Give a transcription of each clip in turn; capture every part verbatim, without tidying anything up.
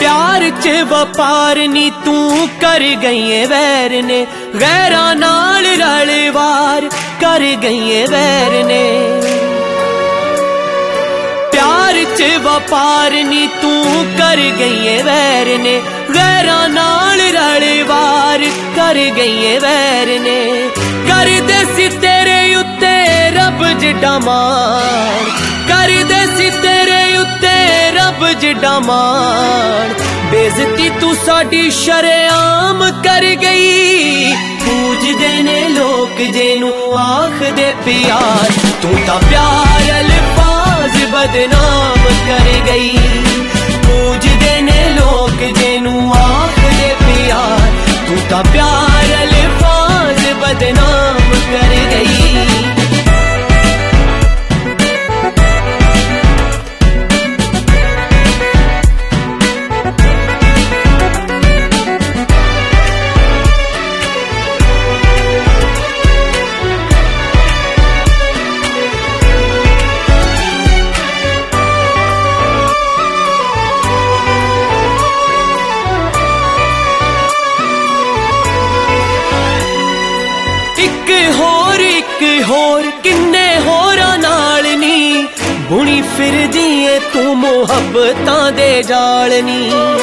प्यार च वपार नी तू कर गई है वैर ने, गैरा नाल रलवार कर गई है वैर ने। प्यार च वपार नी तू कर गई है वैर ने, गैरा नाल रलवार कर गई है वैर ने। कर दे सी तेरे उत्ते रब जिड्डा मान, कर दे सी तेरे उत्ते रब जिड्डा मान। बेइज्जती तू साडी शरेआम कर गई, पूजदे ने लोग जेनू आखदे प्यार, तू तां प्यार अल्फाज बदनाम कर गई। पूजदे ने लोग जेनू आखदे प्यार, तू तां प्यार अल्फाज बदनाम कर गई। इक होर इक होर किन्ने होरां नाल नी, बुनी फिरदी ऐ तू मुहब्बतां दे जाल नी।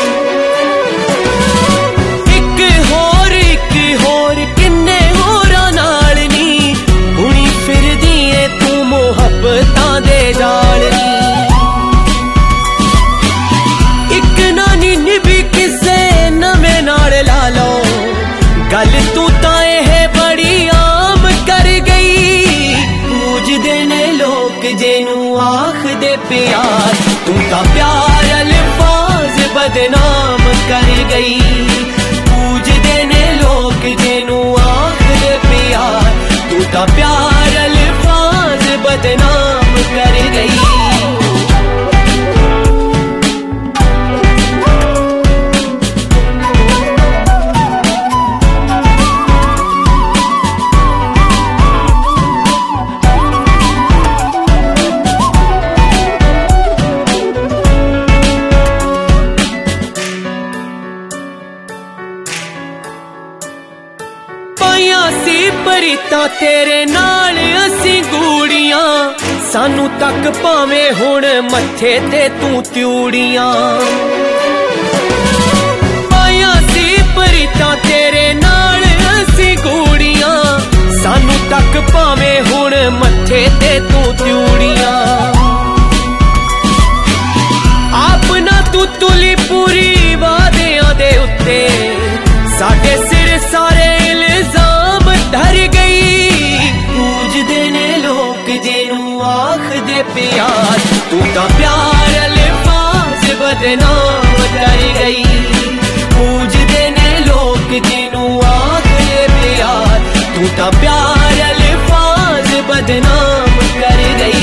इक होर इक होर किन्ने होरां नाल नी, बुनी फिरदी ऐ तू मुहब्बतां दे जाल नी। इक नानी निभी किसे नवें नाल ला लो, गल तू तां जेनू आखदे प्यार, तू तां प्यार अल्फाज बदनाम कर गई। पूजदे ने लोग जेनू आखदे प्यार, तू तां प्यार अल्फाज बदनाम कर गई। सी परीता तेरे नाल असी गूड़ियां, सानू तक भावें हुण मत्थे ते तू त्यूड़ियां। पाया सी परीता तेरे नाल असी गूड़ियां, सानू तक भावें हुण मत्थे ते तू त्यूड़ियां। अपना तू तुली पूरी वादियां दे उत्ते, साडे सिर सारे धर गई। पूजदे ने लोग जेनू आखदे प्यार, तू तां प्यार अल्फाज बदनाम कर गई। पूजदे ने लोग जेनू आखदे प्यार, तू तां प्यार अल्फाज बदनाम कर गई।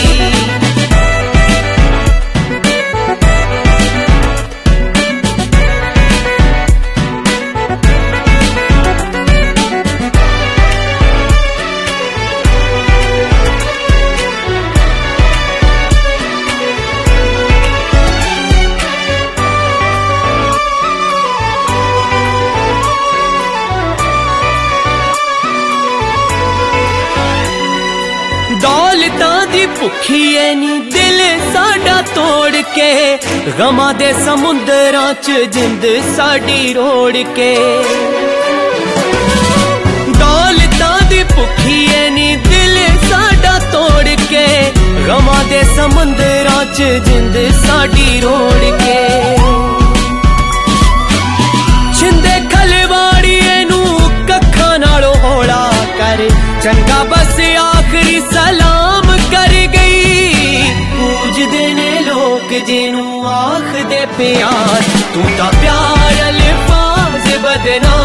दौलतां दी भुखी ऐ नी दिल साडा तोड़ के, गमां दे समुंदरां च जिंद साडी रोड़ के। दौलतां दी भुखी ऐ नी दिल साडा तोड़ के, गमां दे समुंदरां च जिंद साडी रोड़ के। छिंदे खलवाड़िए नू कक्खां नालों हौला कर, चंगा बस आखिरी सलाम कर गई। पूजदे ने लोग जेनू आखदे प्यार, तू तां प्यार अल्फाज बदनाम